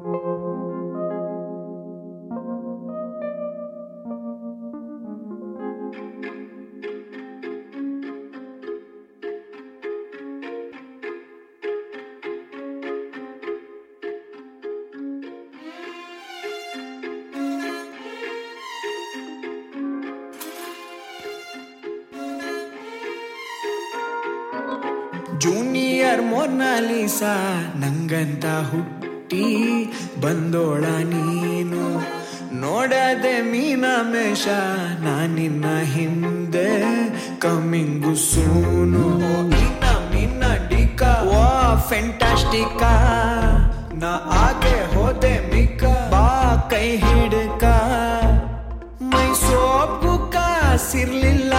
Junior Mona Lisa ನಂಗಂತ ಹುಟ್ಟಿ ಬಂದೋಳ ನೀನು, ನೋಡದೆ ಮೀನಾಮೇಷ ನಾನಿನ್ನ ಹಿಂದೆ ಕಮಿಂಗು ಸೂನು. ಮೀನ ಡಿಕಾ ವಾ ಫೆಂಟಾಸ್ಟಿಕಾ, ನಾ ಆಗೆ ಹೋದೆ ಮಿಕ್ಕ ಬಾ ಕೈ ಹಿಡ್ಕ. ಮೈ ಸೋಪು ಕಾಸಿರ್ಲಿಲ್ಲ,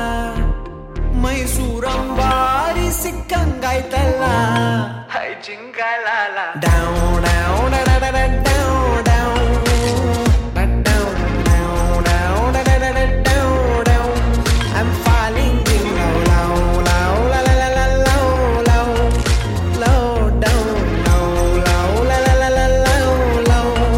ಮೈಸೂರಂಬಾರಿ ಸಿಕ್ಕಂಗಾಯ್ತಲ್ಲ. ಹೈ ಜಿಂಗಲಾಲ down down down down I'm falling in love, love, love, la la la la love, love, love, down, love, love, la la la la love, love.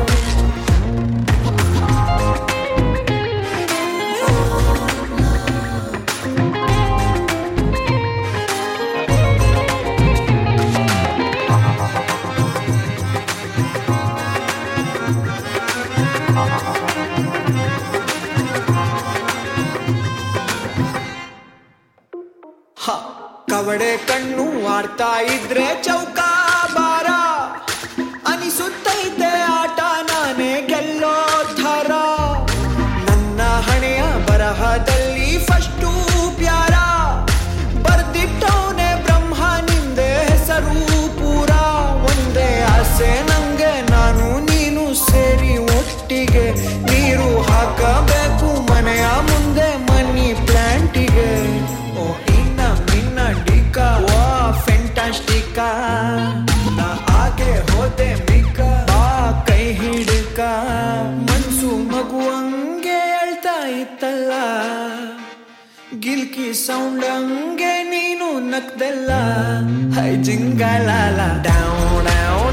ಕವಡೆ ಕಣ್ಣು ಆಡ್ತಾ ಇದ್ರೆ ಚೌಕಾ ಬಾರ ಅನಿಸುತ್ತೈತೆ, ಆಟ ನಾನೇ ಗೆಲ್ಲೋ ಥರ. ನನ್ನ ಹಣೆಯ ಬರಹದಲ್ಲಿ ಫಸ್ಟು ಪ್ಯಾರ, ಬರ್ದಿಟ್ಟವನೆ ಬ್ರಹ್ಮ ನಿಂದೆ ಹೆಸರು ಪೂರ. ಒಂದೇ ಆಸೆ ನಂಗೆ, ನಾನು ನೀನು ಸೇರಿ ಒಟ್ಟಿಗೆ ನೀರು ಹಾಕಬೇಕು ಮನೆಯ ಮುಂದೆ ಮನಿ ಪ್ಲಾಂಟಿಗೆ. ಓ ಇನ್ನ ಮಿನ್ನ ಡಿಕಾ ವಾ ಫೆಂಟಾಸ್ಟಿಕಾ, ನಾ ಆಗೆ ಹೋದೆ ಮಿಕ್ಕ ಬಾ ಕೈ ಹಿಡ್ಕ. ಮನ್ಸು ಮಗುವಂಗೆ ಹೇಳ್ತಾ ಇತ್ತಲ್ಲ, ಗಿಲ್ಕಿ ಸೌಂಡ್ ಹಂಗೆ ನೀನು ನಕ್ದಲ್ಲ. ಹೈ ಜಿಂಗಲಾಲ ಡೌನ್ ಡೌನ್